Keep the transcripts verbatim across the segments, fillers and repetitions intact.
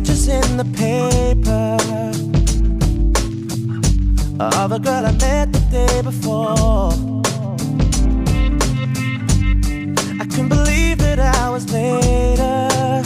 pictures in the paper of a girl I met the day before. I couldn't believe that hours later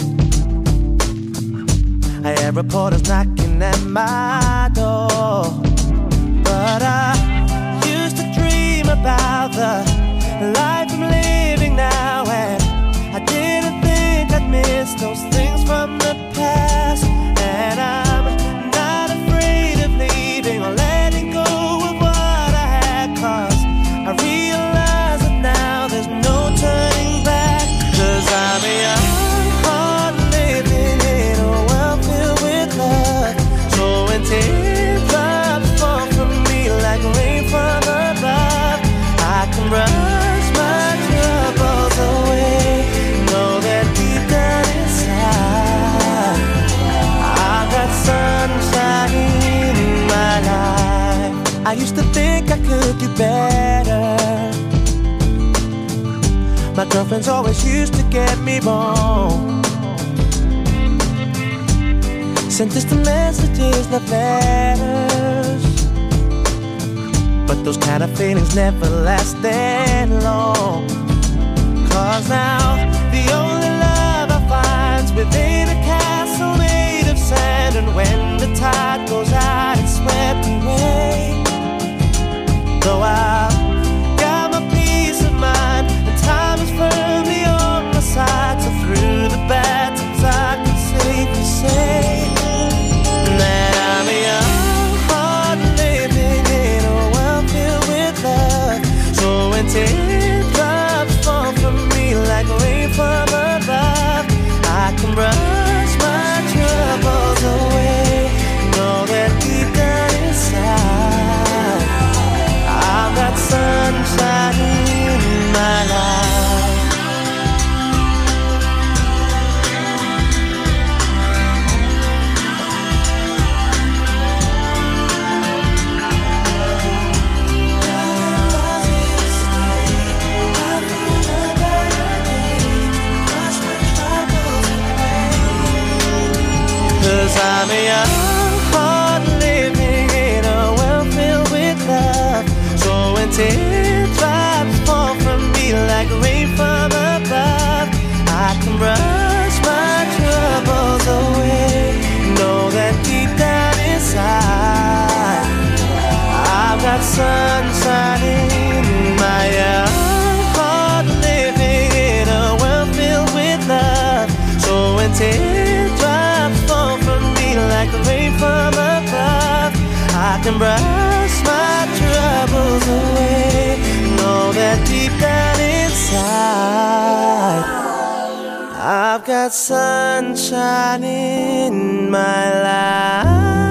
I had reporters knocking at my door. But I used to dream about the life I'm living now, and I didn't think I'd miss those things from the past. And I'm not afraid of leaving or letting go of what I had, 'cause I realize that now there's no turning back. 'Cause I'm a young heart living in a world filled with love. So when teardrops fall from me like rain from above, I can brush my troubles away. Know that deep down inside I've got sunshine in my life. I used to think I could do better. My girlfriends always used to get me wrong. Sent distant messages, love letters, but those kind of feelings never last that long. 'Cause now the only love I find's within a castle made of sand, and when the tide goes out it's swept away. Though I've got my peace of mind and time is firmly on my side, so through the bad times I can safely say that I'm a young heart living in a world filled with love. So when teardrops fall from me like rain from above, I can brush my troubles away. Know that deep down inside I've got sunshine in my life. 'Cause I'm a young heart living in a world filled with love. So when teardrops fall from me like rain from above, I can brush my troubles away. Know that deep down inside I've got sunshine in my young heart living in a world filled with love. So when teardrops fall from me like the rain from above, I can brush my troubles away. Know that deep down inside I've got sunshine in my life.